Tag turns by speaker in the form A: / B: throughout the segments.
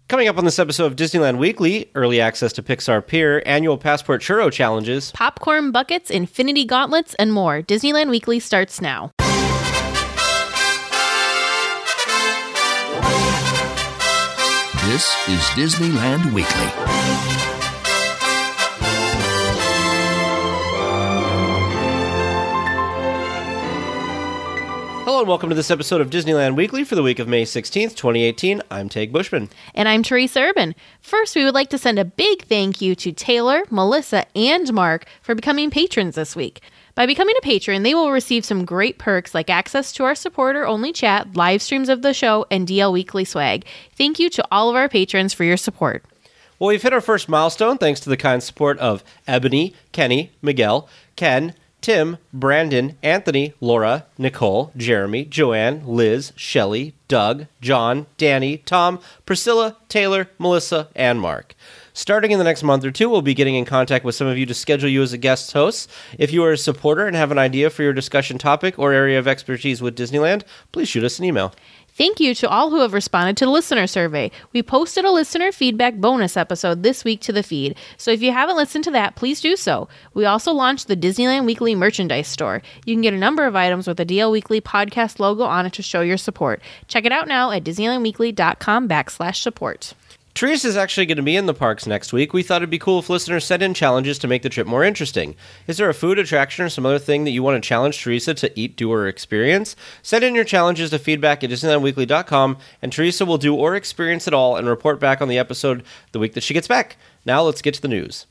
A: Coming up on this episode of Disneyland Weekly, early access to Pixar Pier, annual Passport Churro challenges,
B: popcorn buckets, infinity gauntlets, and more. Disneyland Weekly starts now.
C: This is Disneyland Weekly.
A: Hello and welcome to this episode of Disneyland Weekly for the week of May 16th, 2018. I'm Tag Bushman.
B: And I'm Teresa Urban. First, we would like to send a big thank you to Taylor, Melissa, and Mark for becoming patrons this week. By becoming a patron, they will receive some great perks like access to our supporter-only chat, live streams of the show, and DL Weekly swag. Thank you to all of our patrons for your support.
A: Well, we've hit our first milestone thanks to the kind support of Ebony, Kenny, Miguel, Ken, Tim, Brandon, Anthony, Laura, Nicole, Jeremy, Joanne, Liz, Shelley, Doug, John, Danny, Tom, Priscilla, Taylor, Melissa, and Mark. Starting in the next month or two, we'll be getting in contact with some of you to schedule you as a guest host. If you are a supporter and have an idea for your discussion topic or area of expertise with Disneyland, please shoot us an email.
B: Thank you to all who have responded to the listener survey. We posted a listener feedback bonus episode this week to the feed, so if you haven't listened to that, please do so. We also launched the Disneyland Weekly merchandise store. You can get a number of items with the DL Weekly podcast logo on it to show your support. Check it out now at disneylandweekly.com/support.
A: Teresa is actually going to be in the parks next week. We thought it'd be cool if listeners sent in challenges to make the trip more interesting. Is there a food, attraction, or some other thing that you want to challenge Teresa to eat, do, or experience? Send in your challenges to feedback at DisneylandWeekly.com, and Teresa will do or experience it all and report back on the episode the week that she gets back. Now let's get to the news.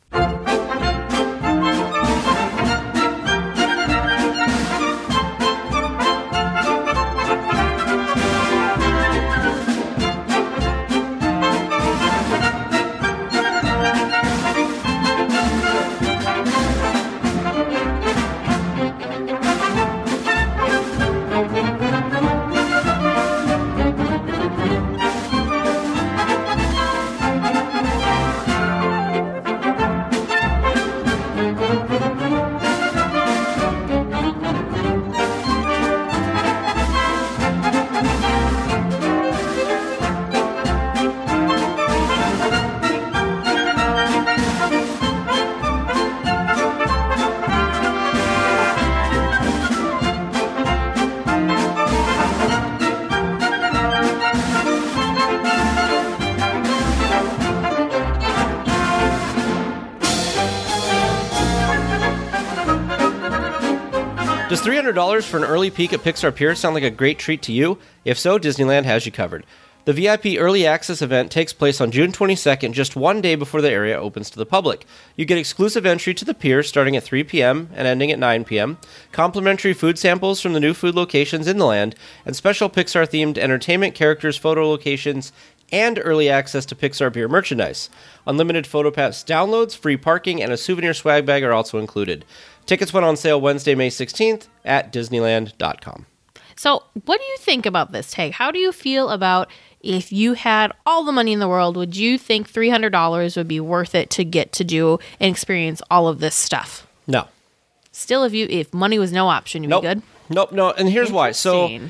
A: Does $300 for an early peek at Pixar Pier sound like a great treat to you? If so, Disneyland has you covered. The VIP Early Access event takes place on June 22nd, just one day before the area opens to the public. You get exclusive entry to the pier starting at 3 p.m. and ending at 9 p.m., complimentary food samples from the new food locations in the land, and special Pixar-themed entertainment characters, photo locations, and early access to Pixar Pier merchandise. Unlimited PhotoPass downloads, free parking, and a souvenir swag bag are also included. Tickets went on sale Wednesday, May 16th at Disneyland.com.
B: So what do you think about this, Tag? How do you feel about if you had all the money in the world, would you think $300 would be worth it to get to do and experience all of this stuff?
A: No.
B: Still, if money was no option, you'd be good?
A: Nope, no, and here's why. So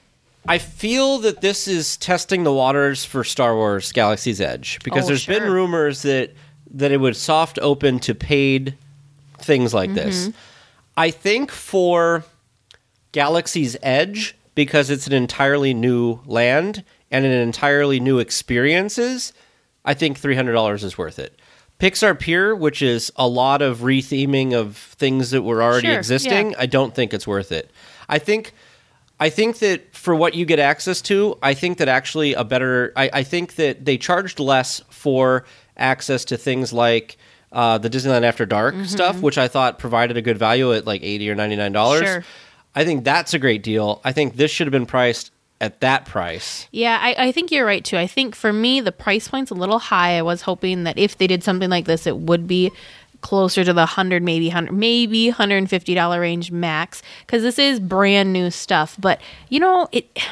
A: I feel that this is testing the waters for Star Wars Galaxy's Edge, because there's been rumors that it would soft open to paid things like this. I think for Galaxy's Edge, because it's an entirely new land and an entirely new experiences, I think $300 is worth it. Pixar Pier, which is a lot of retheming of things that were already existing, I don't think it's worth it. I think that for what you get access to, I think that actually I think that they charged less for access to things like the Disneyland After Dark stuff, which I thought provided a good value at like $80 or $99.
B: Sure.
A: I think that's a great deal. I think this should have been priced at that price.
B: Yeah, I think you're right, too. I think for me, the price point's a little high. I was hoping that if they did something like this, it would be closer to the $100, maybe $150 range max, because this is brand new stuff. But, you know,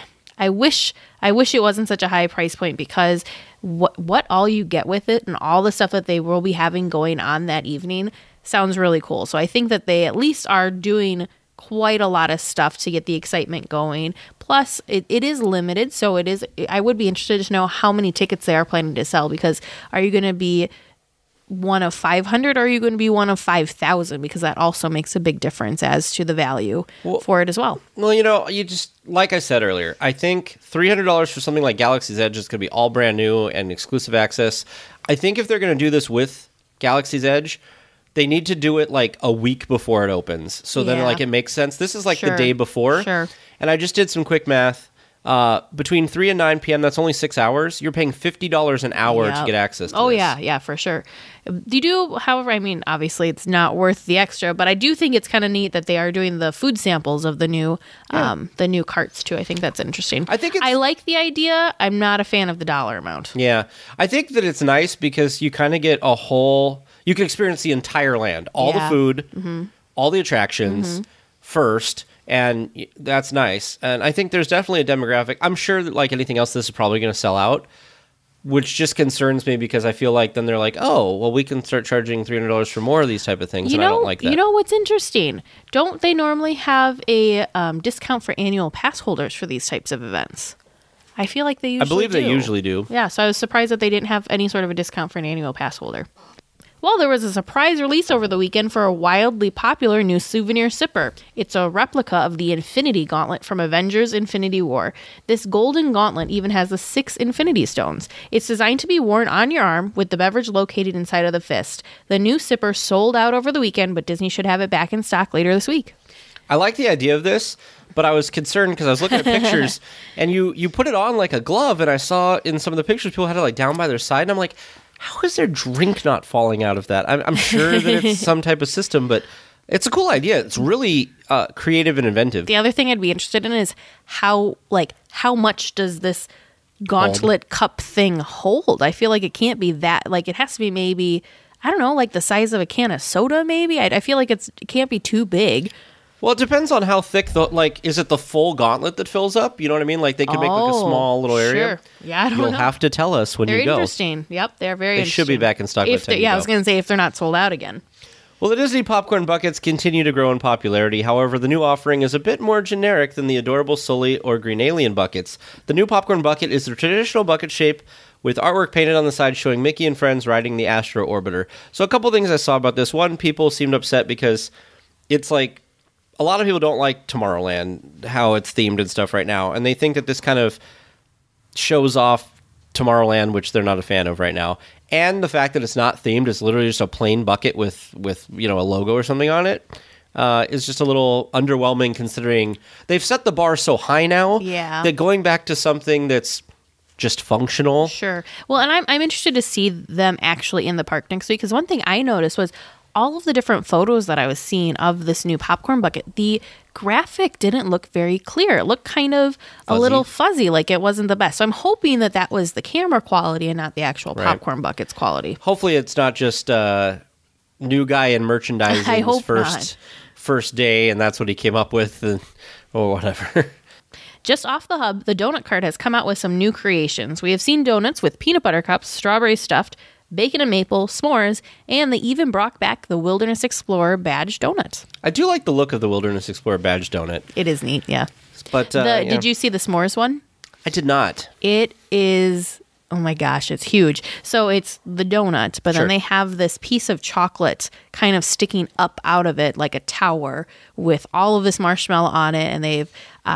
B: I wish it wasn't such a high price point, because what all you get with it and all the stuff that they will be having going on that evening sounds really cool. So I think that they at least are doing quite a lot of stuff to get the excitement going. Plus, it is limited, so it is. I would be interested to know how many tickets they are planning to sell, because are you going to be one of 500 or are you going to be one of 5,000? Because that also makes a big difference as to the value for it as well.
A: Well, you just, like I said earlier, I think $300 for something like Galaxy's Edge is going to be all brand new and exclusive access. I think if they're going to do this with Galaxy's Edge, they need to do it like a week before it opens. So then like it makes sense. This is like the day before.
B: Sure. And
A: I just did some quick math. Between 3 and 9 p.m., that's only 6 hours. You're paying $50 an hour to get access to this.
B: Yeah, for sure. You do, however, I mean, obviously it's not worth the extra, but I do think it's kind of neat that they are doing the food samples of the new carts too. I think that's interesting. I like the idea. I'm not a fan of the dollar amount.
A: Yeah. I think that it's nice because you kind of get you can experience the entire land, all the food, all the attractions first. And that's nice. And I think there's definitely a demographic. I'm sure that like anything else, this is probably going to sell out, which just concerns me because I feel like then they're like, oh, well, we can start charging $300 for more of these type of things. And I don't like that.
B: You know what's interesting? Don't they normally have a discount for annual pass holders for these types of events? I feel like they usually do.
A: I believe they usually do.
B: Yeah, so I was surprised that they didn't have any sort of a discount for an annual pass holder. Well, there was a surprise release over the weekend for a wildly popular new souvenir sipper. It's a replica of the Infinity Gauntlet from Avengers Infinity War. This golden gauntlet even has the 6 Infinity Stones. It's designed to be worn on your arm with the beverage located inside of the fist. The new sipper sold out over the weekend, but Disney should have it back in stock later this week.
A: I like the idea of this, but I was concerned because I was looking at pictures, and you put it on like a glove, and I saw in some of the pictures people had it like down by their side, and I'm like, how is their drink not falling out of that? I'm sure that it's some type of system, but it's a cool idea. It's really creative and inventive.
B: The other thing I'd be interested in is how much does this gauntlet cup thing hold? I feel like it can't be that, like it has to be maybe, I don't know, like the size of a can of soda maybe? I feel like it can't be too big.
A: Well, it depends on how thick is it the full gauntlet that fills up? You know what I mean? Like they could make like a small little area.
B: Sure. Yeah, I don't know.
A: You'll have to tell us when you go.
B: They're interesting. Yep, they're very interesting.
A: They should be back in stock by the time you go.
B: I was going to say if they're not sold out again.
A: Well, the Disney popcorn buckets continue to grow in popularity. However, the new offering is a bit more generic than the adorable Sully or Green Alien buckets. The new popcorn bucket is the traditional bucket shape with artwork painted on the side showing Mickey and friends riding the Astro Orbiter. So a couple things I saw about this. One, people seemed upset because it's like, a lot of people don't like Tomorrowland, how it's themed and stuff right now, and they think that this kind of shows off Tomorrowland, which they're not a fan of right now. And the fact that it's not themed, it's literally just a plain bucket with a logo or something on it, is just a little underwhelming considering they've set the bar so high now that going back to something that's just functional.
B: Sure. Well, and I'm interested to see them actually in the park next week, because one thing I noticed was all of the different photos that I was seeing of this new popcorn bucket, the graphic didn't look very clear. It looked kind of a little fuzzy, like it wasn't the best. So I'm hoping that was the camera quality and not the actual popcorn bucket's quality.
A: Hopefully it's not just new guy in merchandising's first day, and that's what he came up with, or whatever.
B: Just off the hub, the donut cart has come out with some new creations. We have seen donuts with peanut butter cups, strawberry stuffed, bacon and maple, s'mores, and they even brought back the Wilderness Explorer badge donut.
A: I do like the look of the Wilderness Explorer badge donut.
B: It is neat, yeah.
A: But
B: did you see the s'mores one?
A: I did not.
B: It is, oh my gosh, it's huge. So it's the donut, but then they have this piece of chocolate kind of sticking up out of it like a tower with all of this marshmallow on it, and they've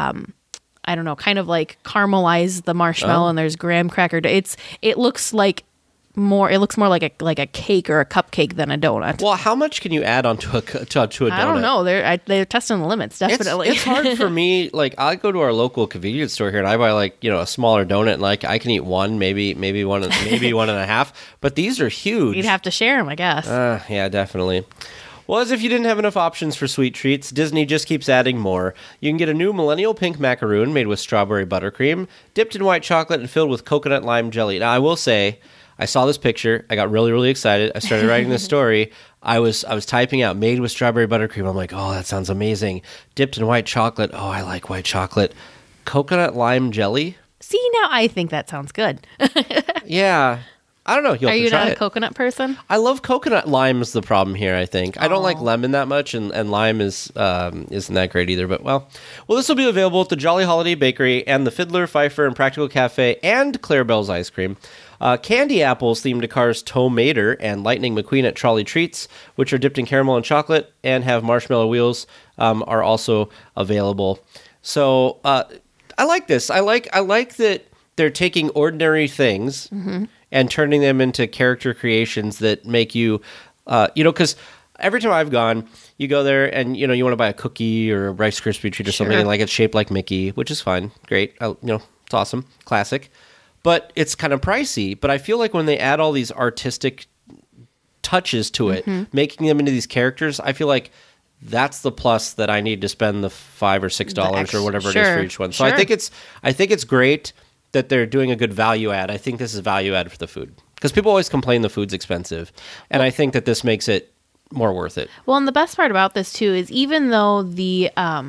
B: I don't know, kind of like caramelized the marshmallow, and there's graham cracker. It looks more like a cake or a cupcake than a donut.
A: Well, how much can you add onto a donut?
B: I don't know. They're testing the limits, definitely.
A: It's hard for me. Like, I go to our local convenience store here and I buy a smaller donut, and like I can eat one, maybe one, maybe one and a half. But these are huge.
B: You'd have to share them, I guess.
A: Yeah, definitely. Well, as if you didn't have enough options for sweet treats, Disney just keeps adding more. You can get a new millennial pink macaroon made with strawberry buttercream, dipped in white chocolate and filled with coconut lime jelly. Now, I will say, I saw this picture. I got really, really excited. I started writing the story. I was typing out made with strawberry buttercream. I'm like, oh, that sounds amazing. Dipped in white chocolate. Oh, I like white chocolate. Coconut lime jelly.
B: See, now I think that sounds good.
A: Yeah. I don't know. You'll
B: Are
A: have to
B: you
A: try
B: not a
A: it.
B: coconut person?
A: I love coconut. Lime's the problem here, I think. I don't like lemon that much, and lime isn't that great either. But, well, this will be available at the Jolly Holiday Bakery and the Fiddler, Pfeiffer, and Practical Cafe and Clarabelle's Ice Cream. Candy apples themed to Cars Tow Mater and Lightning McQueen at Trolley Treats, which are dipped in caramel and chocolate and have marshmallow wheels, are also available. So I like this. I like that they're taking ordinary things and turning them into character creations that make you, because every time I've gone, you go there and, you want to buy a cookie or a Rice Krispie treat or something, and like it's shaped like Mickey, which is fine. Great. It's awesome. Classic. But it's kind of pricey. But I feel like when they add all these artistic touches to it, making them into these characters, I feel like that's the plus that I need to spend the $5 or $6 or whatever it is for each one. So I think it's great that they're doing a good value add. I think this is value add for the food, because people always complain the food's expensive, and I think that this makes it more worth it.
B: Well, and the best part about this too is even though the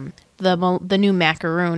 B: new macaroon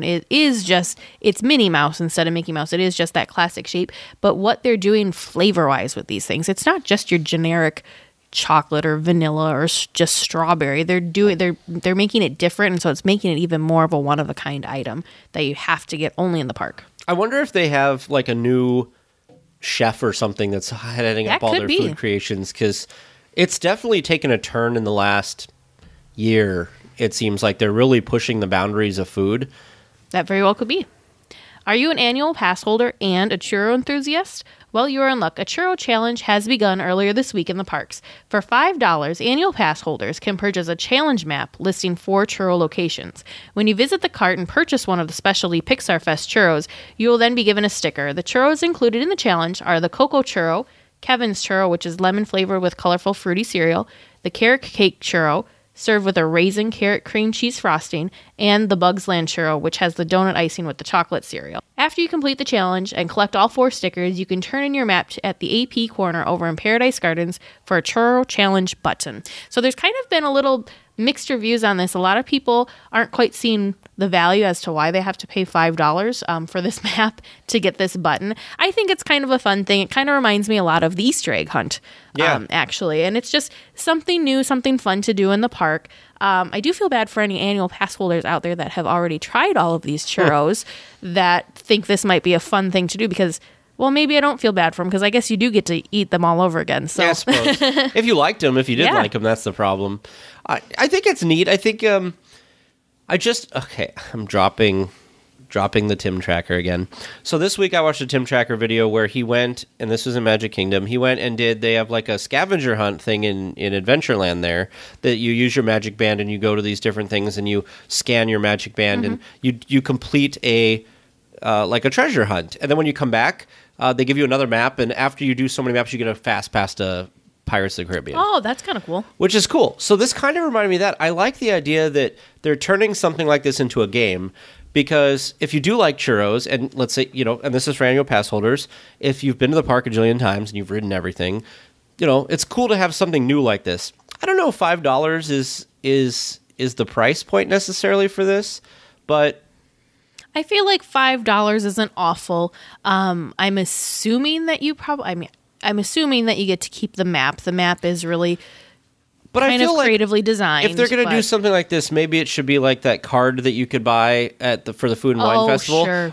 B: it's Minnie Mouse instead of Mickey Mouse, it is just that classic shape. But what they're doing flavor wise with these things, it's not just your generic chocolate or vanilla or just strawberry. They're making it different, and so it's making it even more of a one of a kind item that you have to get only in the park.
A: I wonder if they have like a new chef or something that's heading up all their food creations, because it's definitely taken a turn in the last year. It seems like they're really pushing the boundaries of food. That
B: very well could be. Are you an annual pass holder and a churro enthusiast? Well, you are in luck. A churro challenge has begun earlier this week in the parks. For $5, annual pass holders can purchase a challenge map listing 4 churro locations. When you visit the cart and purchase one of the specialty Pixar Fest churros, you will then be given a sticker. The churros included in the challenge are the Cocoa Churro, Kevin's Churro, which is lemon flavored with colorful fruity cereal, the Carrot Cake Churro, served with a raisin carrot cream cheese frosting, and the Bugs Land Churro, which has the donut icing with the chocolate cereal. After you complete the challenge and collect all 4 stickers, you can turn in your map at the AP corner over in Paradise Gardens for a Churro Challenge button. So there's kind of been a little mixed reviews on this. A lot of people aren't quite seeing the value as to why they have to pay $5 for this map to get this button. I think it's kind of a fun thing. It kind of reminds me a lot of the Easter egg hunt, actually. And it's just something new, something fun to do in the park. I do feel bad for any annual pass holders out there that have already tried all of these churros that think this might be a fun thing to do, because, well, maybe I don't feel bad for them, because I guess you do get to eat them all over again. So.
A: Yeah, I suppose. If you liked them, if you did like them, that's the problem. I think it's neat. I think I'm dropping the Tim Tracker again. So this week I watched a Tim Tracker video where he went, and this was in Magic Kingdom, he went and they have like a scavenger hunt thing in Adventureland there, that you use your Magic Band and you go to these different things and you scan your Magic Band and you complete like a treasure hunt. And then when you come back, they give you another map, and after you do so many maps, you get a fast pass to Pirates of the Caribbean.
B: Oh, that's kind of cool.
A: Which is cool. So this kind of reminded me of that. I like the idea that they're turning something like this into a game, because if you do like churros, and let's say, and this is for annual pass holders, if you've been to the park a jillion times and you've ridden everything, it's cool to have something new like this. I don't know if $5 is the price point necessarily for this, but
B: I feel like $5 isn't awful. I'm assuming that I'm assuming that you get to keep the map. The map is really kind of creatively designed.
A: If they're going to do something like this, maybe it should be like that card that you could buy for the Food and Wine Festival,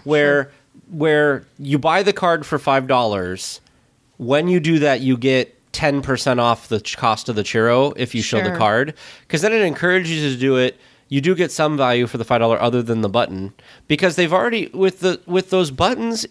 A: where you buy the card for $5. When you do that, you get 10% off the cost of the churro if you show the card, because then it encourages you to do it. You do get some value for the $5 other than the button, because they've already with those buttons,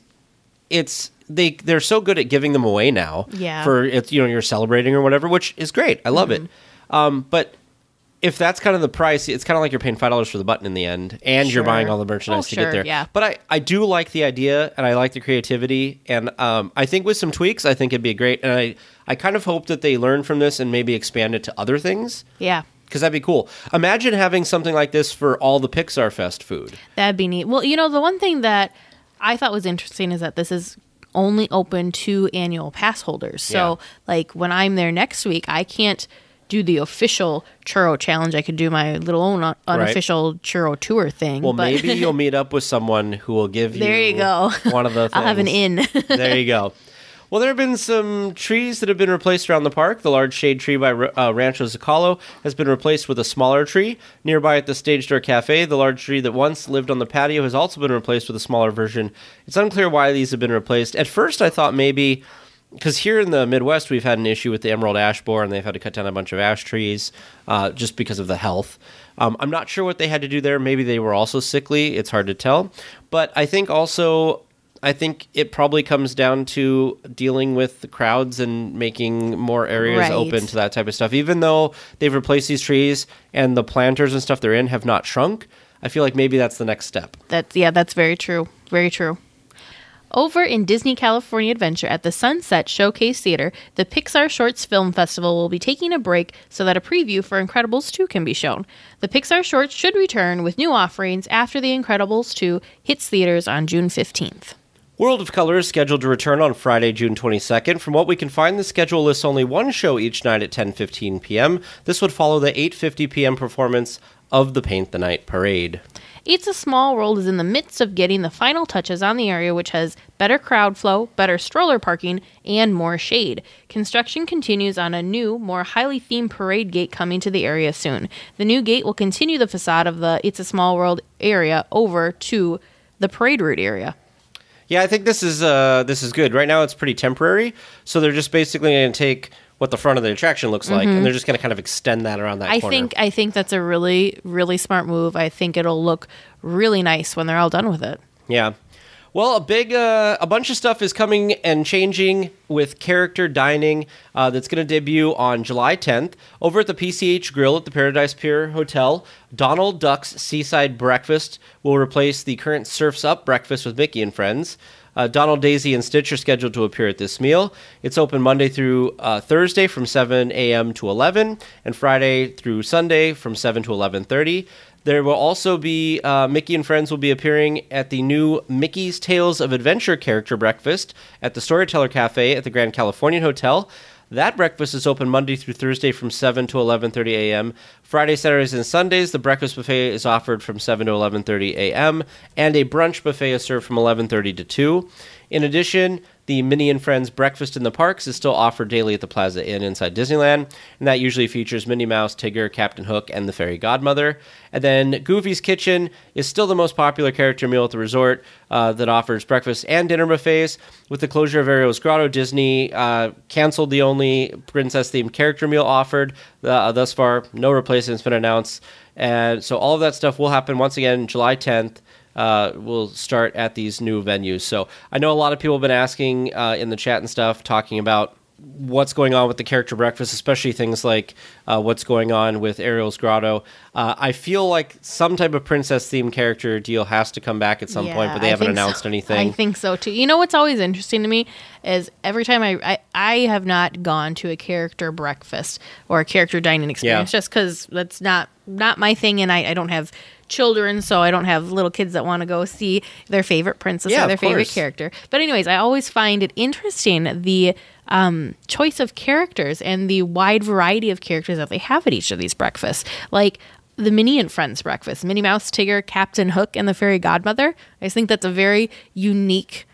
A: they're so good at giving them away now.
B: Yeah.
A: For you're celebrating or whatever, which is great. I love it. But if that's kind of the price, it's kind of like you're paying $5 for the button in the end, and you're buying all the merchandise to get there.
B: Yeah.
A: But I do like the idea, and I like the creativity, and I think with some tweaks, I think it'd be great. And I kind of hope that they learn from this and maybe expand it to other things.
B: Yeah.
A: Because that'd be cool. Imagine having something like this for all the Pixar Fest food.
B: That'd be neat. Well, the one thing that I thought was interesting is that this is only open to annual pass holders. So, like, when I'm there next week, I can't do the official churro challenge. I could do my little own unofficial churro tour thing.
A: Well, maybe you'll meet up with someone who will give you
B: there you go.
A: one of the things.
B: I'll have an in.
A: There you go. Well, there have been some trees that have been replaced around the park. The large shade tree by Rancho Zocalo has been replaced with a smaller tree. Nearby at the Stage Door Cafe, the large tree that once lived on the patio has also been replaced with a smaller version. It's unclear why these have been replaced. At first, I thought maybe, because here in the Midwest, we've had an issue with the emerald ash borer, and they've had to cut down a bunch of ash trees just because of the health. I'm not sure what they had to do there. Maybe they were also sickly. It's hard to tell. But I think it probably comes down to dealing with the crowds and making more areas open to that type of stuff. Even though they've replaced these trees and the planters and stuff they're in have not shrunk, I feel like maybe that's the next step.
B: That's very true. Very true. Over in Disney California Adventure at the Sunset Showcase Theater, the Pixar Shorts Film Festival will be taking a break so that a preview for Incredibles 2 can be shown. The Pixar Shorts should return with new offerings after The Incredibles 2 hits theaters on June 15th.
A: World of Color is scheduled to return on Friday, June 22nd. From what we can find, the schedule lists only one show each night at 10:15 p.m. This would follow the 8:50 p.m. performance of the Paint the Night Parade.
B: It's a Small World is in the midst of getting the final touches on the area, which has better crowd flow, better stroller parking, and more shade. Construction continues on a new, more highly themed parade gate coming to the area soon. The new gate will continue the facade of the It's a Small World area over to the parade route area.
A: Yeah, I think this is good. Right now it's pretty temporary, so they're just basically going to take what the front of the attraction looks like, and they're just going to kind of extend that around that corner.
B: I think that's a really, really smart move. I think it'll look really nice when they're all done with it.
A: Yeah. Well, a bunch of stuff is coming and changing with character dining that's going to debut on July 10th. Over at the PCH Grill at the Paradise Pier Hotel, Donald Duck's Seaside Breakfast will replace the current Surf's Up breakfast with Mickey and Friends. Donald, Daisy, and Stitch are scheduled to appear at this meal. It's open Monday through Thursday from 7 a.m. to 11, and Friday through Sunday from 7 to 11:30. There will also be Mickey and Friends will be appearing at the new Mickey's Tales of Adventure character breakfast at the Storyteller Cafe at the Grand Californian Hotel. That breakfast is open Monday through Thursday from 7 to 11:30 a.m. Friday, Saturdays, and Sundays, the breakfast buffet is offered from 7 to 11:30 a.m., and a brunch buffet is served from 11:30 to 2. In addition, the Minnie and Friends Breakfast in the Parks is still offered daily at the Plaza Inn inside Disneyland, and that usually features Minnie Mouse, Tigger, Captain Hook, and the Fairy Godmother. And then Goofy's Kitchen is still the most popular character meal at the resort that offers breakfast and dinner buffets. With the closure of Ariel's Grotto, Disney canceled the only princess-themed character meal offered. Thus far, no replacement's been announced. And so all of that stuff will happen once again July 10th. Will start at these new venues. So I know a lot of people have been asking in the chat and stuff, talking about what's going on with the character breakfast, especially things like what's going on with Ariel's Grotto. I feel like some type of princess-themed character deal has to come back at some point, but they haven't announced anything.
B: I think so, too. You know what's always interesting to me is every time I have not gone to a character breakfast or a character dining experience just because that's not my thing, and I don't have children, so I don't have little kids that want to go see their favorite princess or their favorite character. But anyways, I always find it interesting the choice of characters and the wide variety of characters that they have at each of these breakfasts. Like the Minnie and Friends breakfast, Minnie Mouse, Tigger, Captain Hook, and the Fairy Godmother. I just think that's a very unique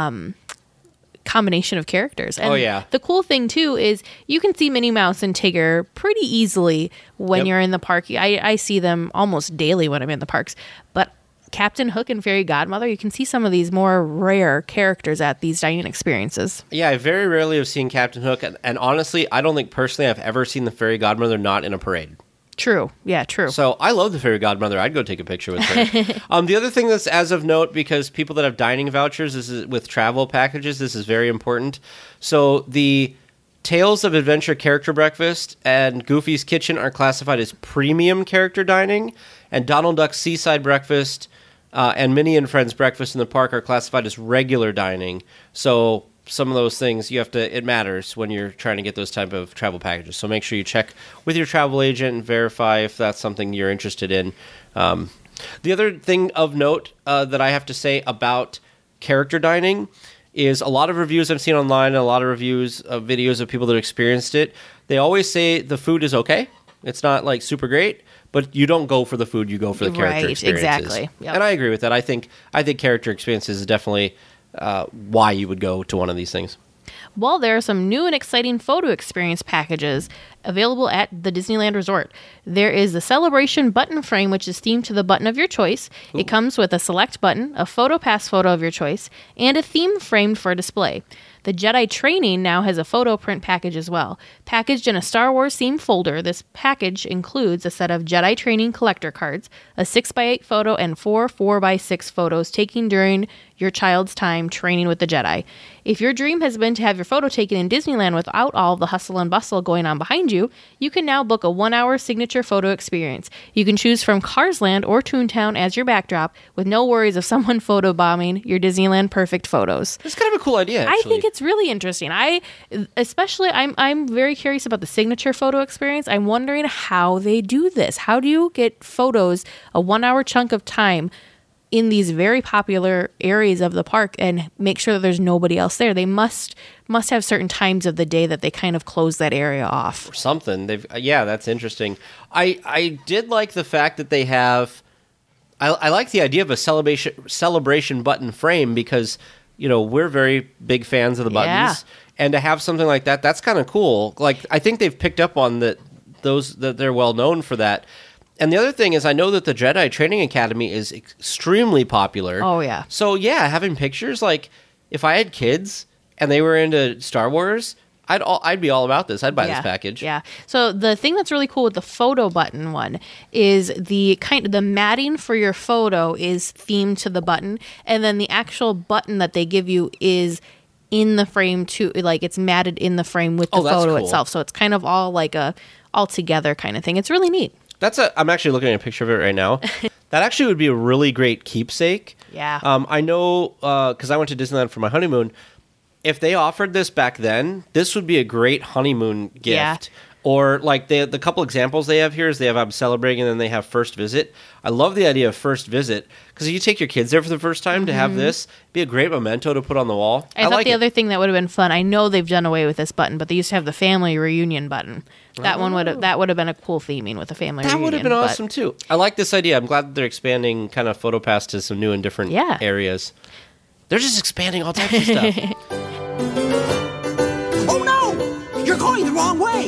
B: combination of characters. And the cool thing too is you can see Minnie Mouse and Tigger pretty easily when you're in the park. I see them almost daily when I'm in the parks. But Captain Hook and Fairy Godmother, you can see some of these more rare characters at these dining experiences. Yeah,
A: I very rarely have seen Captain Hook, and honestly, I don't think personally I've ever seen the Fairy Godmother not in a parade.
B: True. Yeah, true.
A: So I love the Fairy Godmother. I'd go take a picture with her. The other thing that's as of note, because people that have dining vouchers, this is with travel packages, this is very important. So the Tales of Adventure character breakfast and Goofy's Kitchen are classified as premium character dining, and Donald Duck's Seaside Breakfast and Minnie and Friends Breakfast in the Park are classified as regular dining. So some of those things it matters when you're trying to get those type of travel packages. So make sure you check with your travel agent and verify if that's something you're interested in. The other thing of note that I have to say about character dining is a lot of reviews I've seen online, and a lot of reviews of videos of people that experienced it. They always say the food is okay. It's not like super great, but you don't go for the food, you go for the character experiences.
B: Exactly. Yep.
A: And I agree with that. I think character experiences is definitely why you would go to one of these things.
B: Well, there are some new and exciting photo experience packages available at the Disneyland Resort. There is the Celebration button frame, which is themed to the button of your choice. Ooh. It comes with a select button, a PhotoPass photo of your choice, and a theme framed for display. The Jedi Training now has a photo print package as well. Packaged in a Star Wars themed folder, this package includes a set of Jedi Training collector cards, a 6x8 photo, and 4 4x6 photos taken during your child's time training with the Jedi. If your dream has been to have your photo taken in Disneyland without all the hustle and bustle going on behind you, you can now book a 1-hour signature photo experience. You can choose from Cars Land or Toontown as your backdrop with no worries of someone photobombing your Disneyland perfect photos.
A: That's kind of a cool idea, actually.
B: I think it's really interesting. I'm very curious about the signature photo experience. I'm wondering how they do this. How do you get photos, a 1-hour chunk of time, in these very popular areas of the park and make sure that there's nobody else there? They must have certain times of the day that they kind of close that area off.
A: Or something. Yeah, that's interesting. I did like the fact that they have... I like the idea of a celebration button frame because, we're very big fans of the buttons. Yeah. And to have something like that, that's kind of cool. Like, I think they've picked up on that they're well known for that. And the other thing is I know that the Jedi Training Academy is extremely popular.
B: Oh, yeah.
A: So, yeah, having pictures, like, if I had kids and they were into Star Wars, I'd be all about this. I'd buy this package.
B: Yeah. So the thing that's really cool with the photo button one is the matting for your photo is themed to the button, and then the actual button that they give you is in the frame too. Like, it's matted in the frame with the photo itself. So it's kind of all like a all together kind of thing. It's really neat.
A: I'm actually looking at a picture of it right now. That actually would be a really great keepsake.
B: Yeah.
A: I know, because I went to Disneyland for my honeymoon. If they offered this back then, this would be a great honeymoon gift. Yeah. Or like the couple examples they have here is they have I'm Celebrating and then they have First Visit. I love the idea of First Visit because if you take your kids there for the first time to have this, it'd be a great memento to put on the wall.
B: I thought the other thing that would have been fun, I know they've done away with this button, but they used to have the family reunion button. That would have been a cool theming with a family reunion.
A: That would have been awesome too. I like this idea. I'm glad that they're expanding kind of PhotoPass to some new and different areas. They're just expanding all types of stuff.
D: Oh no! You're going the wrong way!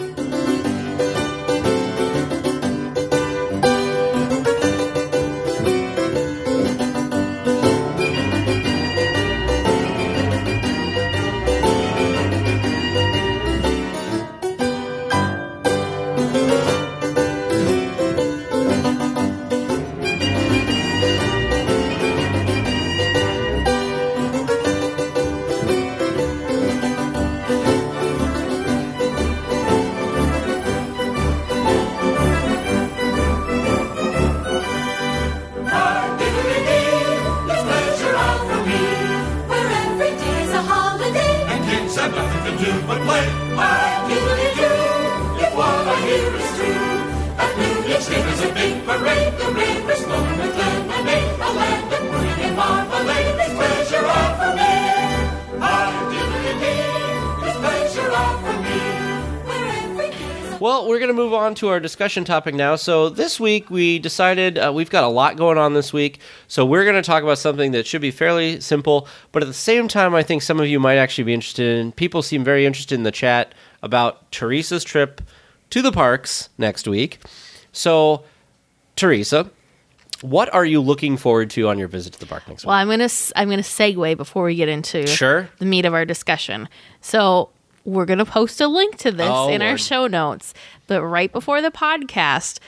A: Well, we're going to move on to our discussion topic now. So this week we decided we've got a lot going on this week. So we're going to talk about something that should be fairly simple, but at the same time I think some of you might actually be interested in. People seem very interested in the chat about Teresa's trip to the parks next week. So, Teresa, what are you looking forward to on your visit to the park next week?
B: Well, I'm going to segue before we get into the meat of our discussion. So, we're going to post a link to this our show notes. But right before the podcast,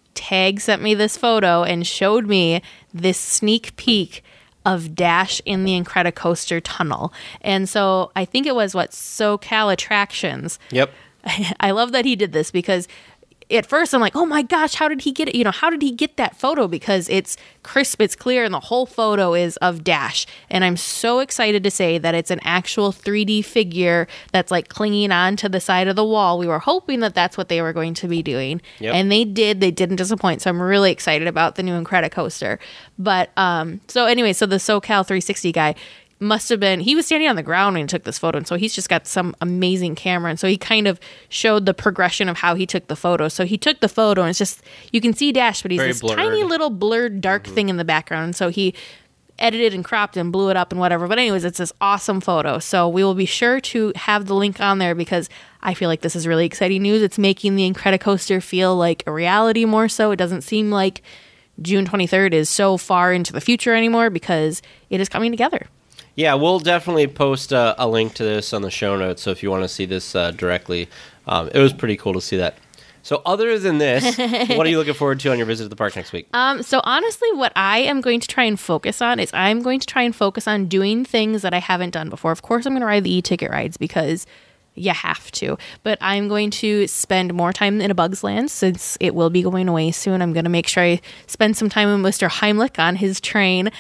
B: Tag sent me this photo and showed me this sneak peek of Dash in the Incredicoaster tunnel. And so I think it was SoCal Attractions.
A: Yep.
B: I love that he did this because at first I'm like, oh my gosh, how did he get it? How did he get that photo? Because it's crisp, it's clear, and the whole photo is of Dash. And I'm so excited to say that it's an actual 3D figure that's like clinging on to the side of the wall. We were hoping that that's what they were going to be doing. Yep. And they did. They didn't disappoint. So I'm really excited about the new Incredicoaster. But so the SoCal 360 guy he was standing on the ground when he took this photo, and so he's just got some amazing camera, and so he kind of showed the progression of how he took the photo. So he took the photo, and it's just, you can see Dash, but he's very this blurred, tiny little blurred dark thing in the background, and so he edited and cropped and blew it up and whatever. But anyways, it's this awesome photo. So we will be sure to have the link on there because I feel like this is really exciting news. It's making the Incredicoaster feel like a reality more so. It doesn't seem like June 23rd is so far into the future anymore because it is coming together.
A: Yeah, we'll definitely post a link to this on the show notes. So if you want to see this directly, it was pretty cool to see that. So other than this, what are you looking forward to on your visit to the park next week?
B: So honestly, what I am going to try and focus on is I'm going to try and focus on doing things that I haven't done before. Of course, I'm going to ride the e-ticket rides because you have to. But I'm going to spend more time in A Bug's Land since it will be going away soon. I'm going to make sure I spend some time with Mr. Heimlich on his train.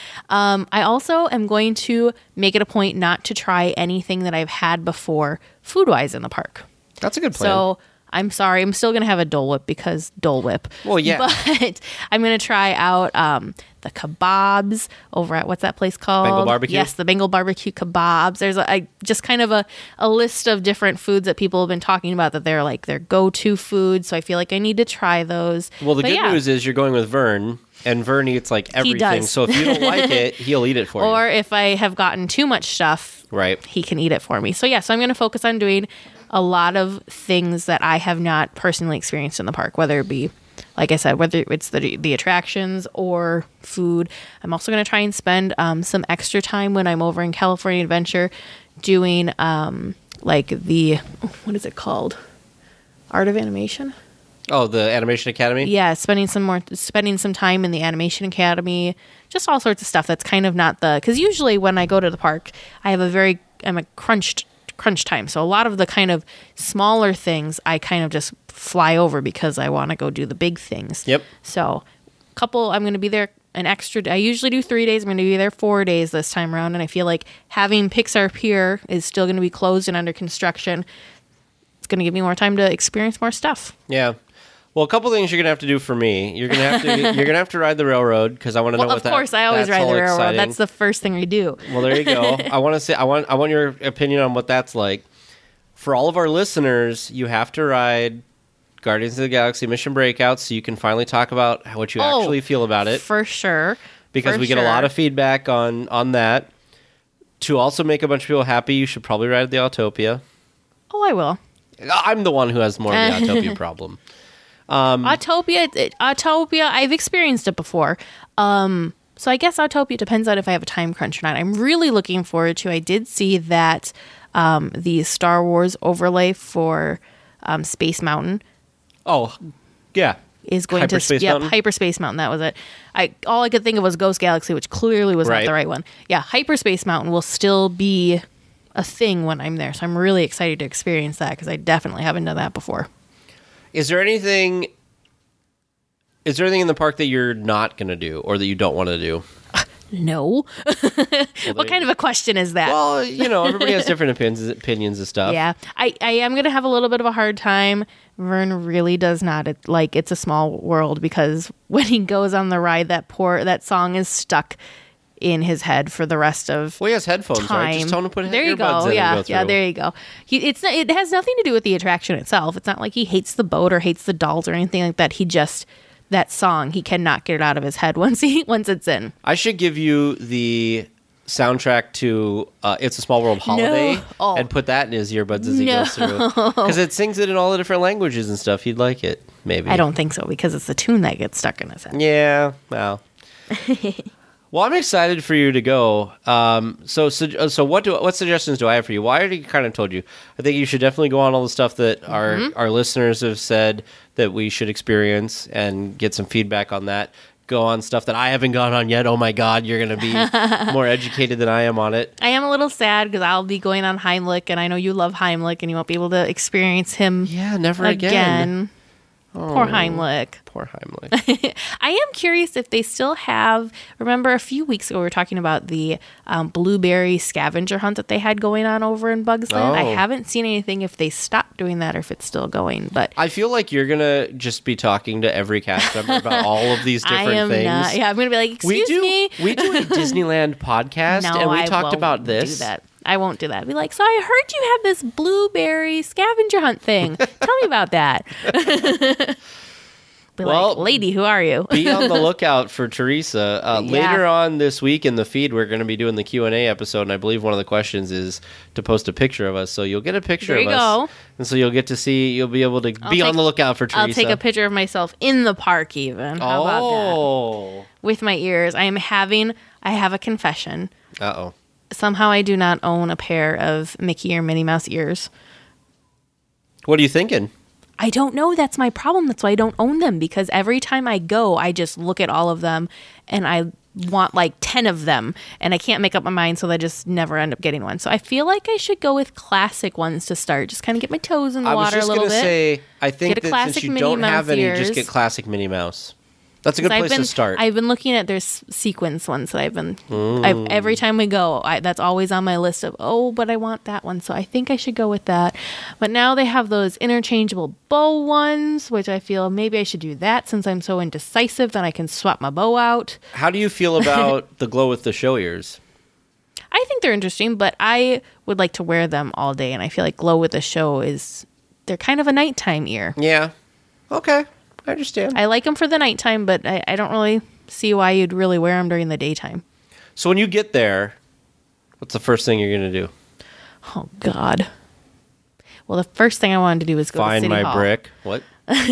B: I also am going to make it a point not to try anything that I've had before food-wise in the park.
A: That's a good plan.
B: So I'm sorry. I'm still going to have a Dole Whip because Dole Whip.
A: Well, yeah.
B: But I'm going to try out the kebabs over at, what's that place called?
A: Bengal Barbecue?
B: Yes, the Bengal Barbecue kebabs. There's just kind of a list of different foods that people have been talking about that they're like their go-to foods. So I feel like I need to try those.
A: Well, the good news is you're going with Vern, and Vern eats like everything. So if you don't like it, he'll eat it for you.
B: Or if I have gotten too much stuff,
A: right,
B: he can eat it for me. So yeah, so I'm going to focus on doing a lot of things that I have not personally experienced in the park, whether it be, like I said, whether it's the attractions or food. I'm also going to try and spend some extra time when I'm over in California Adventure doing like what is it called? Art of Animation?
A: Oh, the Animation Academy?
B: Yeah, spending some time in the Animation Academy, just all sorts of stuff that's kind of not because usually when I go to the park, I'm a crunch time. So a lot of the kind of smaller things I kind of just fly over because I want to go do the big things.
A: Yep.
B: So I'm going to be there I usually do 3 days. I'm going to be there 4 days this time around. And I feel like having Pixar Pier is still going to be closed and under construction. It's going to give me more time to experience more stuff.
A: Yeah. Well, a couple things you're gonna have to do for me. You're gonna have to ride the railroad because I want to know what that.
B: Of course, I always ride the railroad. Exciting. That's the first thing we do.
A: Well, there you go. I want your opinion on what that's like. For all of our listeners, you have to ride Guardians of the Galaxy Mission Breakout so you can finally talk about what you actually feel about it.
B: For sure.
A: Because we get a lot of feedback on that. To also make a bunch of people happy, you should probably ride the Autopia.
B: Oh, I will.
A: I'm the one who has more of the Autopia problem.
B: Autopia, I've experienced it before. So I guess Autopia depends on if I have a time crunch or not. I'm really looking forward to. I did see that the Star Wars overlay for Space Mountain.
A: Oh, yeah.
B: Is going
A: Hyperspace Mountain?
B: Hyperspace Mountain. That was it. All I could think of was Ghost Galaxy, which clearly was not the right one. Yeah, Hyperspace Mountain will still be a thing when I'm there. So I'm really excited to experience that because I definitely haven't done that before.
A: Is there anything in the park that you're not going to do or that you don't want to do?
B: No. What kind of a question is that?
A: Well, everybody has different opinions and stuff.
B: Yeah. I am going to have a little bit of a hard time. Vern really does not. It's a Small World because when he goes on the ride, that song is stuck in his head for the rest of
A: Well, he has headphones,
B: time.
A: right? Just tell him to put
B: there you
A: earbuds
B: go.
A: in
B: Yeah,
A: and go through.
B: yeah, there you go. It has nothing to do with the attraction itself. It's not like he hates the boat or hates the dolls or anything like that. That song, he cannot get it out of his head once it's in.
A: I should give you the soundtrack to It's a Small World Holiday and put that in his earbuds as he goes through. Because it sings it in all the different languages and stuff. He'd like it, maybe.
B: I don't think so because it's the tune that gets stuck in his head.
A: Yeah, well. Well, I'm excited for you to go. So what suggestions do I have for you? Well, I already kind of told you. I think you should definitely go on all the stuff that our listeners have said that we should experience and get some feedback on that. Go on stuff that I haven't gone on yet. Oh my God, you're going to be more educated than I am on it.
B: I am a little sad because I'll be going on Heimlich, and I know you love Heimlich, and you won't be able to experience him.
A: Yeah, never again.
B: Oh, poor Heimlich.
A: Poor Heimlich.
B: I am curious if they still have. Remember, a few weeks ago we were talking about the blueberry scavenger hunt that they had going on over in Bugs Land. I haven't seen anything if they stopped doing that or if it's still going. But
A: I feel like you're gonna just be talking to every cast member about all of these different things.
B: Not. Yeah, I'm gonna be like, excuse me.
A: We do a Disneyland podcast, and we talked about this.
B: Do that. I won't do that. I'll be like, so I heard you have this blueberry scavenger hunt thing. Tell me about that. Be like, lady, who are you?
A: Be on the lookout for Teresa.
B: Yeah.
A: Later on this week in the feed, we're going to be doing the Q&A episode, and I believe one of the questions is to post a picture of us. So you'll get a picture
B: There
A: of
B: you
A: us.
B: go.
A: And so you'll get to see, you'll be able to be on the lookout for Teresa.
B: I'll take a picture of myself in the park even. How about that? With my ears. I have a confession.
A: Uh-oh.
B: Somehow I do not own a pair of Mickey or Minnie Mouse ears.
A: What are you thinking?
B: I don't know. That's my problem. That's why I don't own them, because every time I go, I just look at all of them and I want like 10 of them and I can't make up my mind, so I just never end up getting one. So I feel like I should go with classic ones to start. Just kind of get my toes in the water a little bit.
A: I was just going to say, I think
B: Get a
A: that since
B: classic
A: you
B: Minnie
A: don't have
B: Mouse
A: any,
B: ears.
A: just get classic Minnie Mouse. That's a good place to start.
B: I've been looking at their sequence ones that every time we go, that's always on my list of, but I want that one. So I think I should go with that. But now they have those interchangeable bow ones, which I feel maybe I should do that since I'm so indecisive, then I can swap my bow out.
A: How do you feel about the glow with the show ears?
B: I think they're interesting, but I would like to wear them all day. And I feel like glow with the show they're kind of a nighttime ear.
A: Yeah. Okay. I understand.
B: I like them for the nighttime, but I don't really see why you'd really wear them during the daytime.
A: So when you get there, what's the first thing you're going to do?
B: Oh, God. Well, the first thing I wanted to do was go to
A: Find
B: City
A: my
B: Hall.
A: brick. What?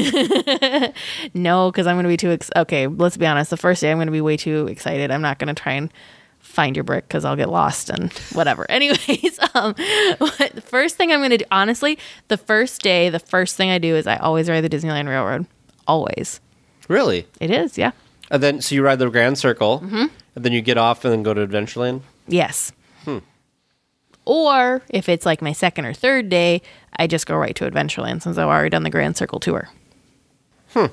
B: No, because I'm going to be too... okay, let's be honest. The first day, I'm going to be way too excited. I'm not going to try and find your brick because I'll get lost and whatever. Anyways, the first thing I'm going to do... honestly, the first day, the first thing I do is I always ride the Disneyland Railroad. Always.
A: Really?
B: It is, yeah.
A: And then, so you ride the Grand Circle, and then you get off and then go to Adventureland?
B: Yes. Or if it's like my second or third day, I just go right to Adventureland since I've already done the Grand Circle tour. You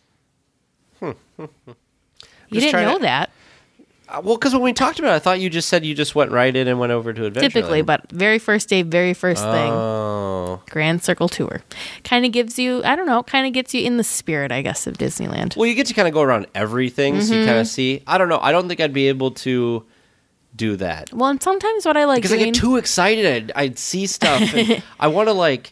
B: didn't know that.
A: Well, because when we talked about it, I thought you just said you just went right in and went over to Adventureland.
B: Typically, but very first day, very first thing.
A: Oh.
B: Grand Circle tour. Kind of gives you, I don't know, kind of gets you in the spirit, I guess, of Disneyland.
A: Well, you get to kind of go around everything, so you kind of see. I don't know. I don't think I'd be able to do that.
B: Well, and sometimes what I like
A: Because
B: doing...
A: I get too excited. I'd see stuff, and I want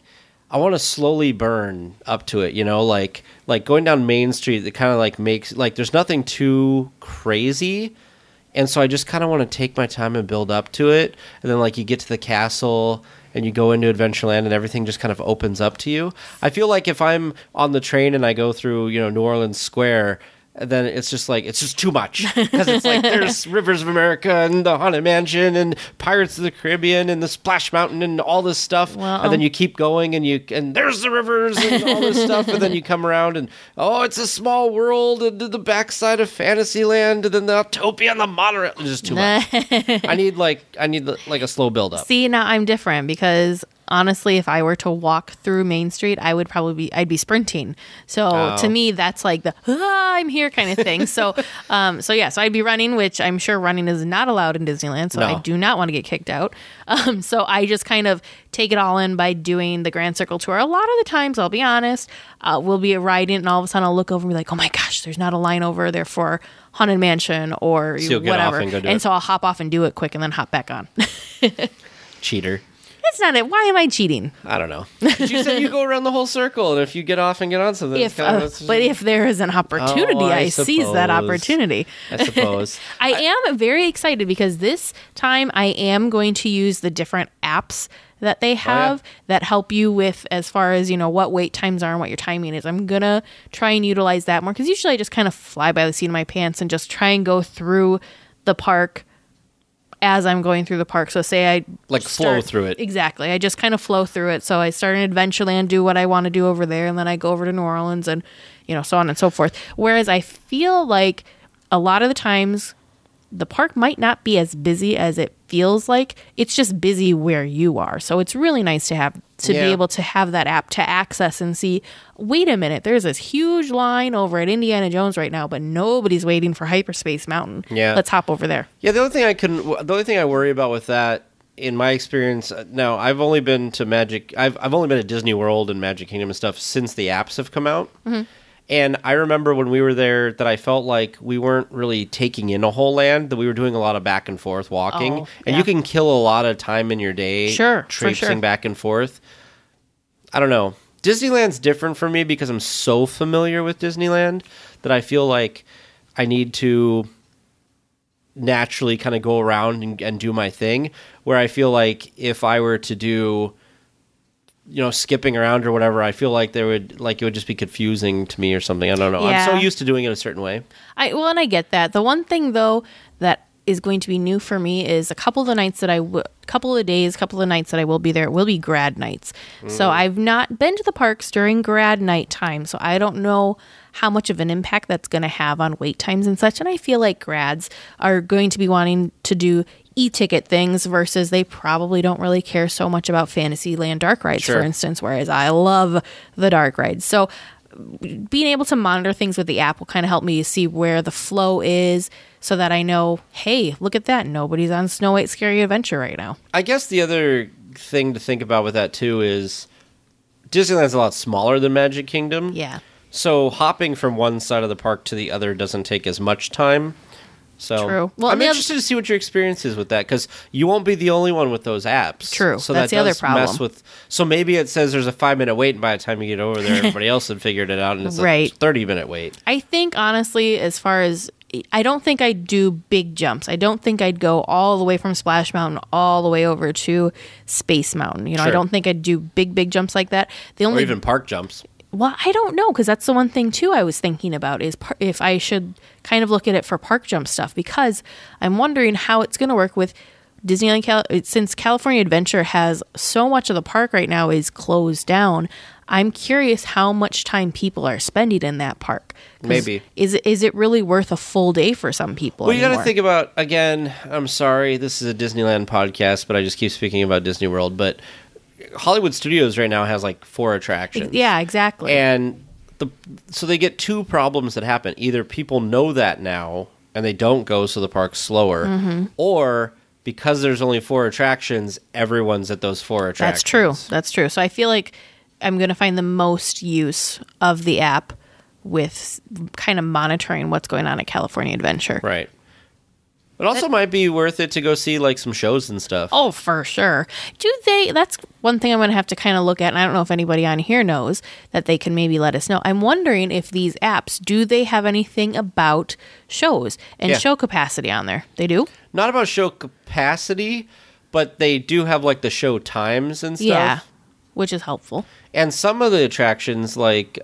A: to slowly burn up to it, you know? Like going down Main Street, it kind of like makes... like, there's nothing too crazy... And so I just kind of want to take my time and build up to it. And then, like, you get to the castle and you go into Adventureland and everything just kind of opens up to you. I feel like if I'm on the train and I go through, New Orleans Square, then it's just like, it's just too much. Because it's like, there's Rivers of America and the Haunted Mansion and Pirates of the Caribbean and the Splash Mountain and all this stuff.
B: Well,
A: and then you keep going and there's the rivers and all this stuff. And then you come around and, it's a small world and the backside of Fantasyland and then the Autopia and the monorail. It's just too much. I need like a slow build up.
B: See, now I'm different because... honestly, if I were to walk through Main Street, I'd be sprinting. So to me, that's like the I'm here kind of thing. So I'd be running, which I'm sure running is not allowed in Disneyland. So
A: No.
B: I do not want to get kicked out. So I just kind of take it all in by doing the Grand Circle tour. A lot of the times, I'll be honest, we'll be riding and all of a sudden I'll look over and be like, oh my gosh, there's not a line over there for Haunted Mansion or
A: So you'll get
B: whatever.
A: off and go do it.
B: So I'll hop off and do it quick and then hop back on.
A: Cheater.
B: That's not it. Why am I cheating?
A: I don't know. But you said you go around the whole circle, and if you get off and get on something,
B: But if there is an opportunity, I seize that opportunity.
A: I suppose.
B: I am very excited because this time I am going to use the different apps that they have that help you with as far as, what wait times are and what your timing is. I'm going to try and utilize that more because usually I just kind of fly by the seat of my pants and just try and go through the park as I'm going through the park. So say I
A: flow through it.
B: Exactly. I just kind of flow through it. So I start in Adventureland, do what I want to do over there, and then I go over to New Orleans and, so on and so forth. Whereas I feel like a lot of the times the park might not be as busy as it feels like. It's just busy where you are. So it's really nice to be able to have that app to access and see, wait a minute, there's this huge line over at Indiana Jones right now, but nobody's waiting for Hyperspace Mountain.
A: Yeah.
B: Let's hop over there.
A: Yeah, the only thing I worry about with that, in my experience, now I've only been to I've only been to Disney World and Magic Kingdom and stuff since the apps have come out. Mm-hmm. And I remember when we were there that I felt like we weren't really taking in a whole land, that we were doing a lot of back and forth walking. And you can kill a lot of time in your day
B: traipsing
A: back and forth. I don't know. Disneyland's different for me because I'm so familiar with Disneyland that I feel like I need to naturally kind of go around and do my thing, where I feel like if I were to do, skipping around or whatever, I feel like it would just be confusing to me or something. I don't know.
B: Yeah.
A: I'm so used to doing it a certain way.
B: And I get that. The one thing though that is going to be new for me is a couple of the nights that couple of nights that I will be there will be grad nights. So I've not been to the parks during grad night time, so I don't know how much of an impact that's going to have on wait times and such. And I feel like grads are going to be wanting to do e-ticket things versus they probably don't really care so much about Fantasyland dark rides,
A: Sure.
B: for instance, whereas I love the dark rides. So being able to monitor things with the app will kind of help me see where the flow is so that I know, hey, look at that. Nobody's on Snow White Scary Adventure right now.
A: I guess the other thing to think about with that too is Disneyland's a lot smaller than Magic Kingdom.
B: Yeah.
A: So hopping from one side of the park to the other doesn't take as much time. So
B: True. Well,
A: I'm interested to see what your experience is with that, because you won't be the only one with those apps.
B: True.
A: So
B: That's
A: that
B: the other
A: does
B: problem.
A: mess with. So maybe it says there's a 5-minute wait, and by the time you get over there, everybody else had figured it out, and it's
B: Right.
A: a 30-minute wait.
B: I think, honestly, as far as I don't think I'd do big jumps. I don't think I'd go all the way from Splash Mountain all the way over to Space Mountain. I
A: Sure.
B: don't think I'd do big jumps like that. The
A: Or
B: only
A: even park jumps.
B: Well, I don't know, because that's the one thing too I was thinking about is if I should kind of look at it for park jump stuff, because I'm wondering how it's going to work with Disneyland. Since California Adventure has so much of the park right now is closed down, I'm curious how much time people are spending in that park. 'Cause
A: Maybe.
B: Is it really worth a full day for some people?
A: Well, you got to
B: anymore?
A: think about, again, I'm sorry, this is a Disneyland podcast, but I just keep speaking about Disney World, but Hollywood Studios right now has like 4 attractions.
B: Yeah, exactly.
A: And so they get 2 problems that happen. Either people know that now and they don't go, so the park's slower,
B: Mm-hmm.
A: or because there's only 4 attractions, everyone's at those 4 attractions.
B: That's true. So I feel like I'm going to find the most use of the app with kind of monitoring what's going on at California Adventure.
A: Right. It also might be worth it to go see like some shows and stuff.
B: Oh, for sure. That's one thing I'm going to have to kind of look at, and I don't know if anybody on here knows that they can maybe let us know. I'm wondering if these apps, do they have anything about shows and
A: Yeah.
B: show capacity on there? They do?
A: Not about show capacity, but they do have like the show times and stuff.
B: Yeah, which is helpful.
A: And some of the attractions, like,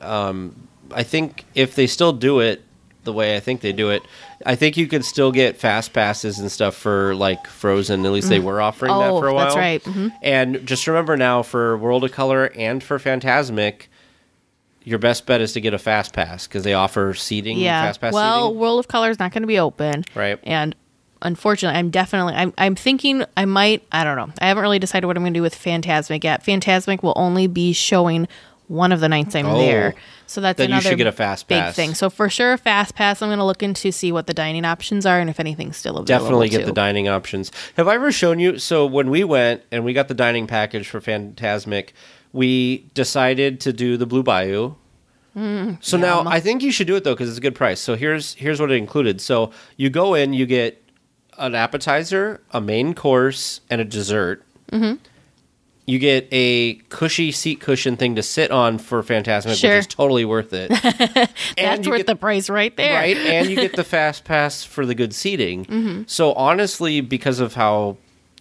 A: I think if they still do it the way I think they do it, I think you could still get fast passes and stuff for, like, Frozen. At least they were offering that for a while.
B: That's right. Mm-hmm.
A: And just remember now, for World of Color and for Fantasmic, your best bet is to get a fast pass, because they offer seating, fast pass seating.
B: World of Color is not going to be open.
A: Right.
B: And unfortunately, I'm thinking I might, I don't know. I haven't really decided what I'm going to do with Fantasmic yet. Fantasmic will only be showing one of the nights I'm there. So that's
A: then you
B: another
A: should get a fast
B: big
A: pass.
B: thing. So for sure, a fast pass, I'm going to look into see what the dining options are and if anything's still available.
A: Definitely get
B: too.
A: the dining options. Have I ever shown you? So when we went and we got the dining package for Fantasmic, we decided to do the Blue Bayou. So now I think you should do it though, because it's a good price. So here's what it included. So you go in, you get an appetizer, a main course, and a dessert. Mm-hmm. You get a cushy seat cushion thing to sit on for Fantasmic,
B: Sure.
A: which is totally worth it.
B: That's worth the price right there.
A: Right, and you get the fast pass for the good seating. Mm-hmm. So honestly, because of how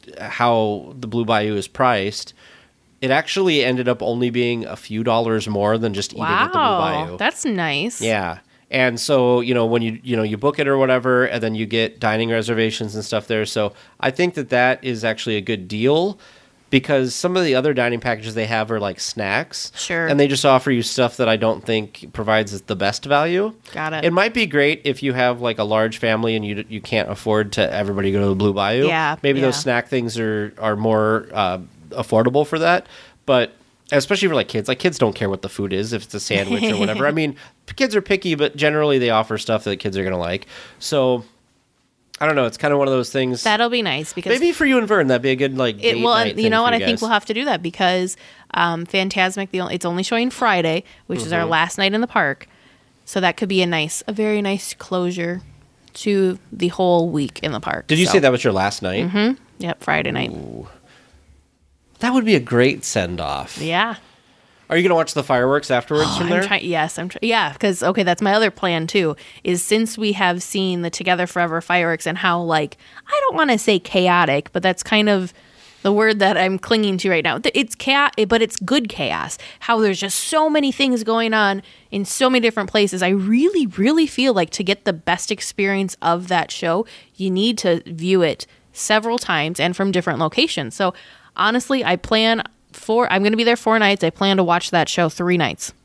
A: the Blue Bayou is priced, it actually ended up only being a few dollars more than just eating at the Blue Bayou.
B: That's nice.
A: Yeah. And so, when you book it or whatever, and then you get dining reservations and stuff there. So I think that is actually a good deal, because some of the other dining packages they have are like snacks.
B: Sure.
A: And they just offer you stuff that I don't think provides the best value.
B: Got it.
A: It might be great if you have like a large family and you can't afford to everybody go to the Blue Bayou.
B: Yeah,
A: Maybe
B: yeah.
A: those snack things are more affordable for that. But especially for like kids don't care what the food is, if it's a sandwich or whatever. I mean, kids are picky, but generally they offer stuff that kids are going to like. So I don't know. It's kind of one of those things.
B: That'll be nice because
A: Maybe for you and Vern, that'd be a good like date night
B: you know
A: thing
B: what?
A: for
B: I think
A: guys.
B: we'll have to do that because Fantasmic, it's only showing Friday, which is
A: Mm-hmm.
B: our last night in the park. So that could be a very nice closure to the whole week in the park.
A: Did you say that was your last night?
B: Yep, Friday night.
A: That would be a great send off.
B: Yeah.
A: Are you going to watch the fireworks afterwards from there?
B: Yeah, because that's my other plan too. Is since we have seen the Together Forever fireworks and how I don't want to say chaotic, but that's kind of the word that I'm clinging to right now. It's chaos, but it's good chaos. How there's just so many things going on in so many different places. I really, really feel like to get the best experience of that show, you need to view it several times and from different locations. So honestly, I'm going to be there 4 nights. I plan to watch that show 3 nights.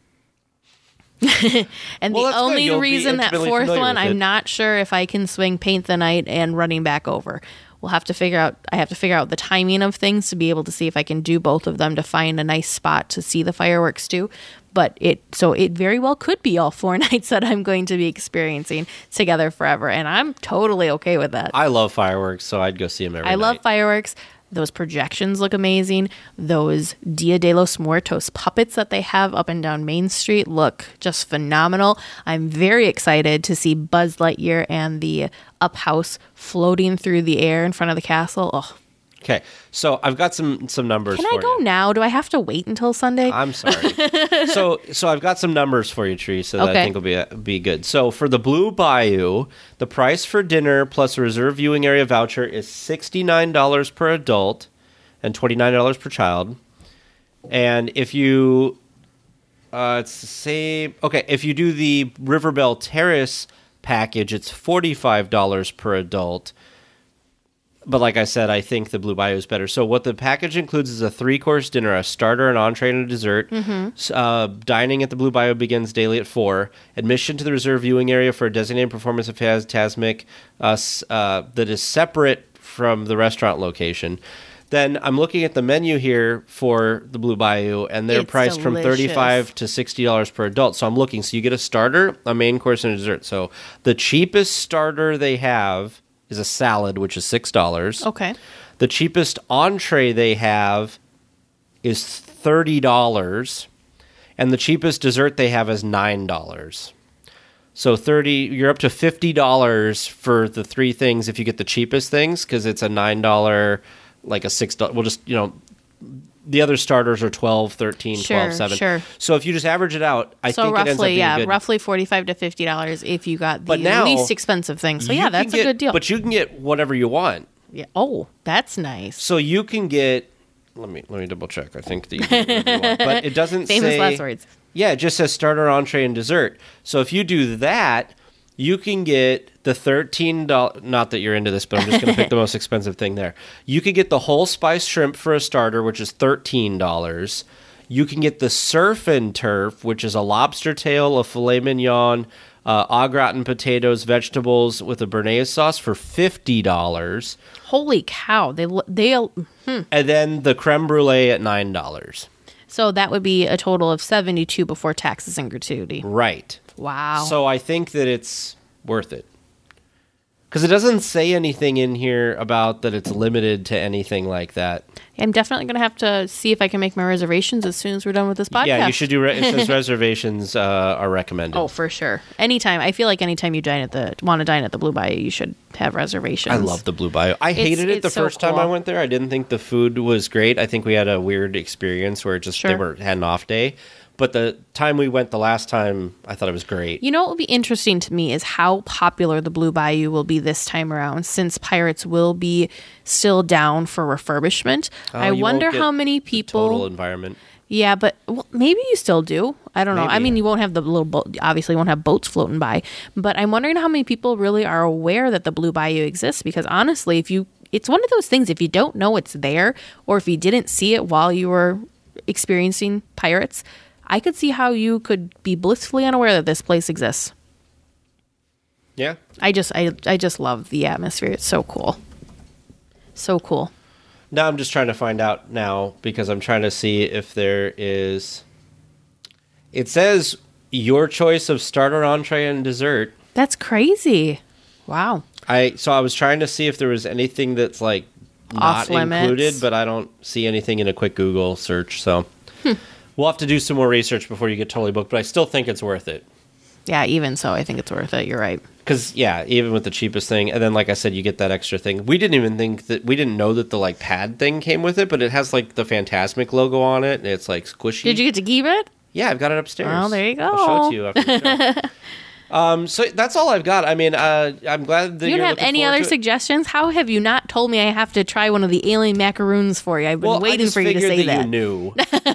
B: And the only reason that 4th one, I'm not sure if I can swing Paint the Night and Running Back Over. I have to figure out the timing of things to be able to see if I can do both of them to find a nice spot to see the fireworks too. But it very well could be all 4 nights that I'm going to be experiencing Together Forever. And I'm totally okay with that.
A: I love fireworks, so I'd go see them every night.
B: I love fireworks. Those projections look amazing. Those Dia de los Muertos puppets that they have up and down Main Street look just phenomenal. I'm very excited to see Buzz Lightyear and the Up House floating through the air in front of the castle. Oh.
A: Okay, so I've got some numbers for you.
B: Can I go now? Do I have to wait until Sunday?
A: I'm sorry. So I've got some numbers for you, Teresa, that I think will be good. So for the Blue Bayou, the price for dinner plus a reserve viewing area voucher is $69 per adult and $29 per child. And if you, it's the same. Okay, if you do the River Belle Terrace package, it's $45 per adult. But like I said, I think the Blue Bayou is better. So what the package includes is a 3-course dinner, a starter, an entree, and a dessert. Mm-hmm. Dining at the Blue Bayou begins daily at 4. Admission to the reserved viewing area for a designated performance of Fantasmic that is separate from the restaurant location. Then I'm looking at the menu here for the Blue Bayou, and they're priced from $35 to $60 per adult. So I'm looking. So you get a starter, a main course, and a dessert. So the cheapest starter they have is a salad, which is $6.
B: Okay.
A: The cheapest entree they have is $30, and the cheapest dessert they have is $9. So you're up to $50 for the 3 things if you get the cheapest things, because it's a $9, like a $6. We'll just, the other starters are $12, $13, $12, $7. Sure. So if you just average it out, I think it ends up being good.
B: Roughly $45 to $50 if you got the least expensive thing. So that's a good deal.
A: But you can get whatever you want.
B: Yeah. Oh, that's nice.
A: So you can get. Let me double check. I think that you can get whatever you want, but it doesn't
B: famous last words.
A: Yeah, it just says starter, entree, and dessert. So if you do that, you can get the $13. Not that you're into this, but I'm just going to pick the most expensive thing there. You can get the whole spice shrimp for a starter, which is $13. You can get the surf and turf, which is a lobster tail, a filet mignon, au gratin potatoes, vegetables with a béarnaise sauce for $50.
B: Holy cow!
A: And then the creme brulee at $9.
B: So that would be a total of $72 before taxes and gratuity.
A: Right.
B: Wow.
A: So I think that it's worth it. Because it doesn't say anything in here about that it's limited to anything like that.
B: I'm definitely going to have to see if I can make my reservations as soon as we're done with this podcast.
A: Yeah, you should do. It says reservations are recommended.
B: Oh, for sure. Anytime. I feel like anytime you want to dine at the Blue Bayou, you should have reservations.
A: I love the Blue Bayou. I hated it the first time I went there. I didn't think the food was great. I think we had a weird experience where they had an off day. But the time we went the last time, I thought it was great.
B: You know what will be interesting to me is how popular the Blue Bayou will be this time around, since Pirates will be still down for refurbishment. I wonder how many people...
A: Total environment.
B: Yeah, but maybe you still do. I don't know. Maybe. I mean, you won't have the little boat. Obviously, you won't have boats floating by. But I'm wondering how many people really are aware that the Blue Bayou exists. Because honestly, it's one of those things, if you don't know it's there, or if you didn't see it while you were experiencing Pirates... I could see how you could be blissfully unaware that this place exists.
A: Yeah.
B: I just love the atmosphere. It's so cool. So cool.
A: Now I'm just trying to find out now because I'm trying to see if there is... It says your choice of starter, entree, and dessert.
B: That's crazy. Wow.
A: So I was trying to see if there was anything that's like not included, but I don't see anything in a quick Google search, so... We'll have to do some more research before you get totally booked, but I still think it's worth it.
B: Yeah, even so, I think it's worth it. You're right.
A: Because, yeah, even with the cheapest thing, and then, like I said, you get that extra thing. We didn't know that the, like, pad thing came with it, but it has, like, the Phantasmic logo on it, and it's, like, squishy.
B: Did you get to keep it?
A: Yeah, I've got it upstairs.
B: Oh, there you go.
A: I'll show it to you after the show. So that's all I've got. I mean, I'm glad that
B: you
A: you're
B: don't have any other suggestions? How have you not told me I have to try one of the alien macaroons for you? I've been waiting for you to say that.
A: You knew.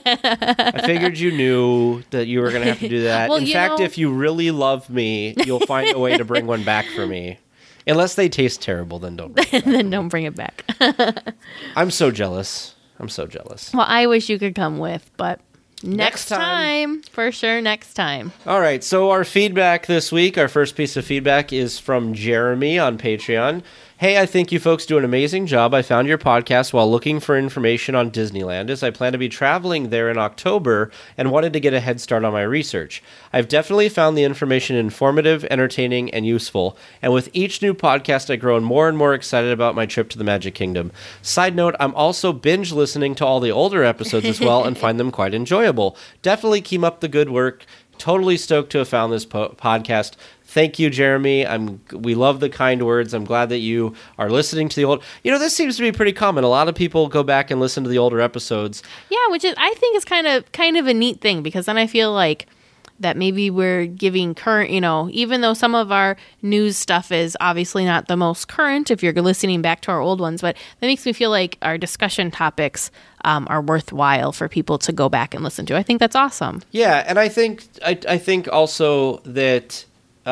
A: I figured you knew that you were going to have to do that.
B: Well,
A: in fact, if you really love me, you'll find a way to bring one back for me. Unless they taste terrible, then don't bring it back.
B: Then don't bring it back.
A: I'm so jealous.
B: Well, I wish you could come with, but next time. For sure, next time.
A: All right, so our feedback this week, our first piece of feedback is from Jeremy on Patreon. Hey, I think you folks do an amazing job. I found your podcast while looking for information on Disneyland, as I plan to be traveling there in October and wanted to get a head start on my research. I've definitely found the information informative, entertaining, and useful, and with each new podcast, I've grown more and more excited about my trip to the Magic Kingdom. Side note, I'm also binge listening to all the older episodes as well and find them quite enjoyable. Definitely keep up the good work. Totally stoked to have found this podcast. Thank you, Jeremy. We love the kind words. I'm glad that you are listening to the old. This seems to be pretty common. A lot of people go back and listen to the older episodes.
B: Yeah, which I think is kind of a neat thing, because then I feel like that maybe we're giving current, even though some of our news stuff is obviously not the most current if you're listening back to our old ones, but that makes me feel like our discussion topics are worthwhile for people to go back and listen to. I think that's awesome.
A: Yeah, and I think also that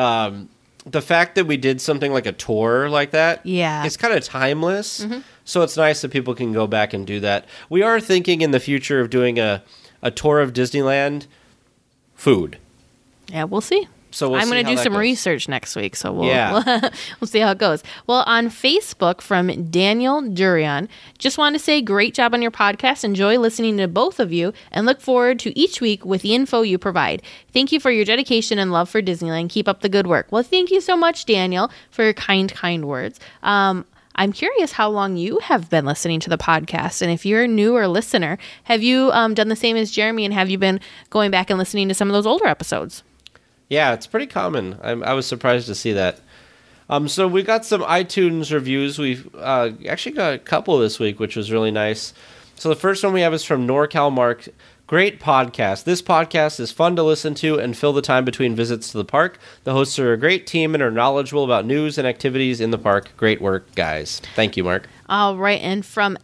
A: the fact that we did something like a tour like that, it's kind of timeless. Mm-hmm. So it's nice that people can go back and do that. We are thinking in the future of doing a tour of Disneyland food.
B: Yeah, we'll see.
A: So
B: I'm going to do some research next week, so we'll see how it goes. Well, on Facebook from Daniel Durian, just want to say great job on your podcast. Enjoy listening to both of you and look forward to each week with the info you provide. Thank you for your dedication and love for Disneyland. Keep up the good work. Well, thank you so much, Daniel, for your kind words. I'm curious how long you have been listening to the podcast. And if you're a newer listener, have you done the same as Jeremy, and have you been going back and listening to some of those older episodes?
A: Yeah, it's pretty common. I was surprised to see that. So we got some iTunes reviews. We've actually got a couple this week, which was really nice. So the first one we have is from NorCal Mark. Great podcast. This podcast is fun to listen to and fill the time between visits to the park. The hosts are a great team and are knowledgeable about news and activities in the park. Great work, guys. Thank you, Mark.
B: All right, and from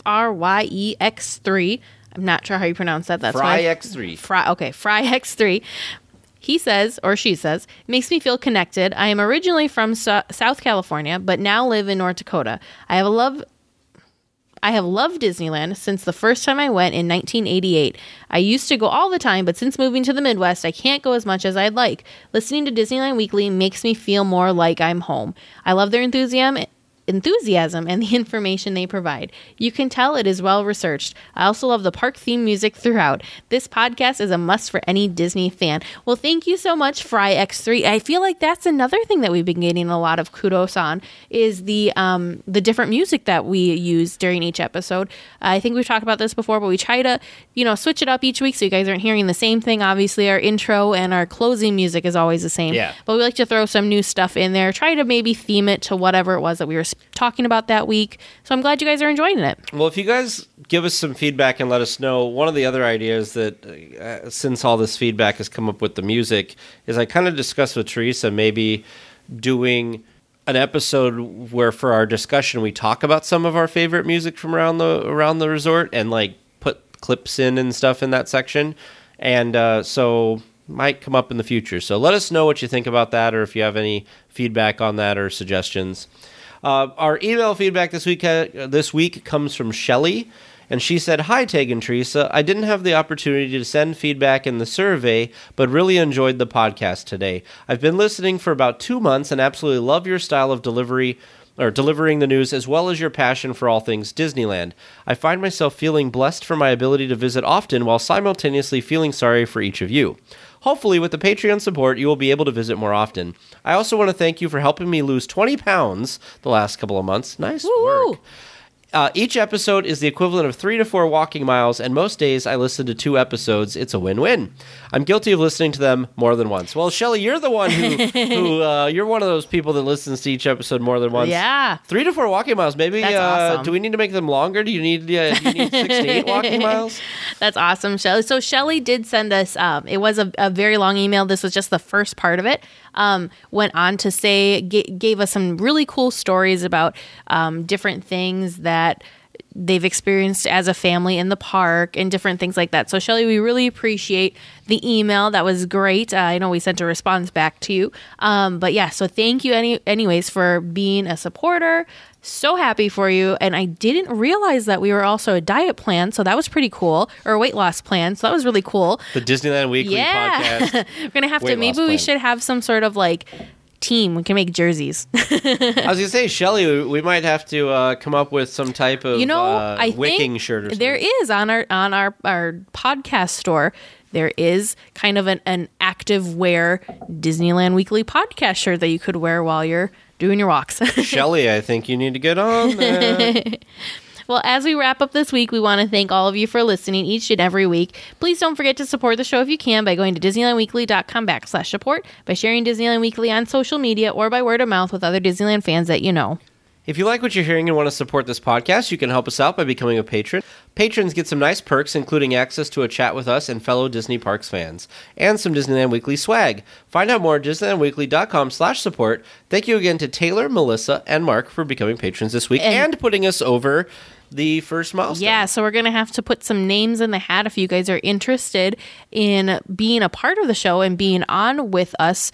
B: FRYEX3, I'm not sure how you pronounce that. That's
A: FryX3.
B: FryX3. He says, or she says, makes me feel connected. I am originally from South California, but now live in North Dakota. I have loved Disneyland since the first time I went in 1988. I used to go all the time, but since moving to the Midwest, I can't go as much as I'd like. Listening to Disneyland Weekly makes me feel more like I'm home. I love their enthusiasm and the information they provide. You can tell it is well researched. I also love the park theme music throughout. This podcast is a must for any Disney fan. Well, thank you so much, FryX3. I feel like that's another thing that we've been getting a lot of kudos on, is the different music that we use during each episode. I think we've talked about this before, but we try to, switch it up each week so you guys aren't hearing the same thing. Obviously, our intro and our closing music is always the same.
A: Yeah.
B: But we like to throw some new stuff in there. Try to maybe theme it to whatever it was that we were talking about that week. So I'm glad you guys are enjoying it.
A: Well, if you guys give us some feedback and let us know, one of the other ideas that since all this feedback has come up with the music is I kind of discussed with Teresa maybe doing an episode where for our discussion we talk about some of our favorite music from around the resort and like put clips in and stuff in that section. And so might come up in the future. So let us know what you think about that, or if you have any feedback on that or suggestions. Our email feedback this week comes from Shelly, and she said, "Hi, Tag and Teresa. I didn't have the opportunity to send feedback in the survey, but really enjoyed the podcast today. I've been listening for about 2 months and absolutely love your style of delivering the news, as well as your passion for all things Disneyland. I find myself feeling blessed for my ability to visit often while simultaneously feeling sorry for each of you. Hopefully, with the Patreon support, you will be able to visit more often. I also want to thank you for helping me lose 20 pounds the last couple of months." Nice work. Each episode is the equivalent of 3 to 4 walking miles, and most days I listen to 2 episodes. It's a win-win. I'm guilty of listening to them more than once. Well, Shelley, you're the one who you're one of those people that listens to each episode more than once.
B: Yeah.
A: 3 to 4 walking miles. Maybe,
B: That's awesome.
A: Do we need to make them longer? Do you need 6 to 8 walking miles?
B: That's awesome, Shelley. So Shelley did send us, it was a very long email. This was just the first part of it. Went on to say, gave us some really cool stories about different things that they've experienced as a family in the park and different things like that. So Shelley, we really appreciate the email. That was great. I know we sent a response back to you. But yeah, so thank you anyways for being a supporter. So happy for you. And I didn't realize that we were also a diet plan. So that was pretty cool. Or a weight loss plan. So that was really cool.
A: The Disneyland Weekly podcast.
B: We're going to have to, maybe we should have some sort of like team. We can make jerseys.
A: I was going to say, Shelley, we might have to come up with some type of
B: I
A: wicking
B: think
A: shirt or something.
B: There is on our podcast store. There is kind of an active wear Disneyland Weekly podcast shirt that you could wear while you're doing your walks.
A: Shelley, I think you need to get on that.
B: Well, as we wrap up this week, we want to thank all of you for listening each and every week. Please don't forget to support the show if you can by going to DisneylandWeekly.com/support, by sharing Disneyland Weekly on social media, or by word of mouth with other Disneyland fans that you know.
A: If you like what you're hearing and want to support this podcast, you can help us out by becoming a patron. Patrons get some nice perks, including access to a chat with us and fellow Disney Parks fans, and some Disneyland Weekly swag. Find out more at DisneylandWeekly.com/support. Thank you again to Taylor, Melissa, and Mark for becoming patrons this week and putting us over the first milestone.
B: Yeah, so we're going to have to put some names in the hat if you guys are interested in being a part of the show and being on with us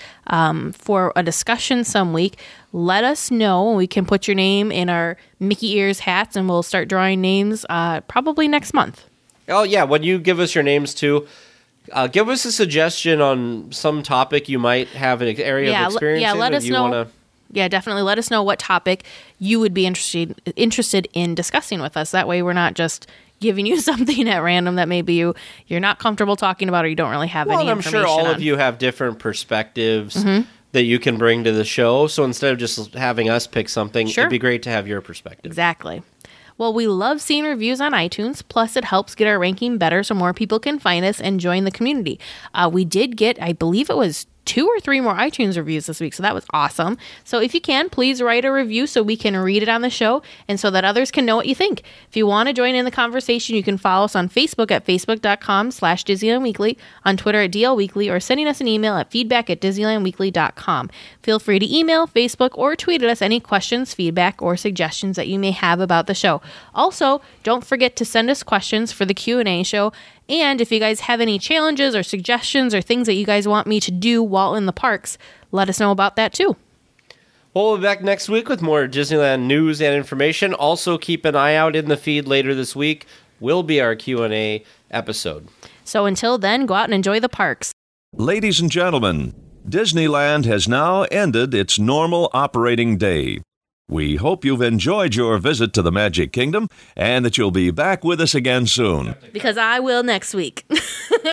B: for a discussion some week. Let us know. We can put your name in our Mickey Ears hats, and we'll start drawing names probably next month.
A: Oh, yeah. When you give us your names, too, give us a suggestion on some topic you might have an area of experience in.
B: Let us know. Yeah, definitely. Let us know what topic you would be interested in discussing with us. That way we're not just giving you something at random that maybe you're not comfortable talking about or you don't really have any information on.
A: I'm sure all of you have different perspectives that you can bring to the show. So instead of just having us pick something, it'd be great to have your perspective.
B: Exactly. Well, we love seeing reviews on iTunes, plus it helps get our ranking better so more people can find us and join the community. We did get, I believe it was 2 or 3 more iTunes reviews this week, so that was awesome. So if you can, please write a review so we can read it on the show and so that others can know what you think. If you want to join in the conversation, you can follow us on Facebook at facebook.com/DisneylandWeekly, on Twitter at DLWeekly, or sending us an email at feedback@DisneylandWeekly.com. Feel free to email, Facebook, or tweet at us any questions, feedback, or suggestions that you may have about the show. Also, don't forget to send us questions for the Q&A show. And if you guys have any challenges or suggestions or things that you guys want me to do while in the parks, let us know about that too.
A: Well, we'll be back next week with more Disneyland news and information. Also, keep an eye out in the feed later this week. Will be our Q&A episode.
B: So until then, go out and enjoy the parks.
E: Ladies and gentlemen, Disneyland has now ended its normal operating day. We hope you've enjoyed your visit to the Magic Kingdom and that you'll be back with us again soon.
B: Because I will next week.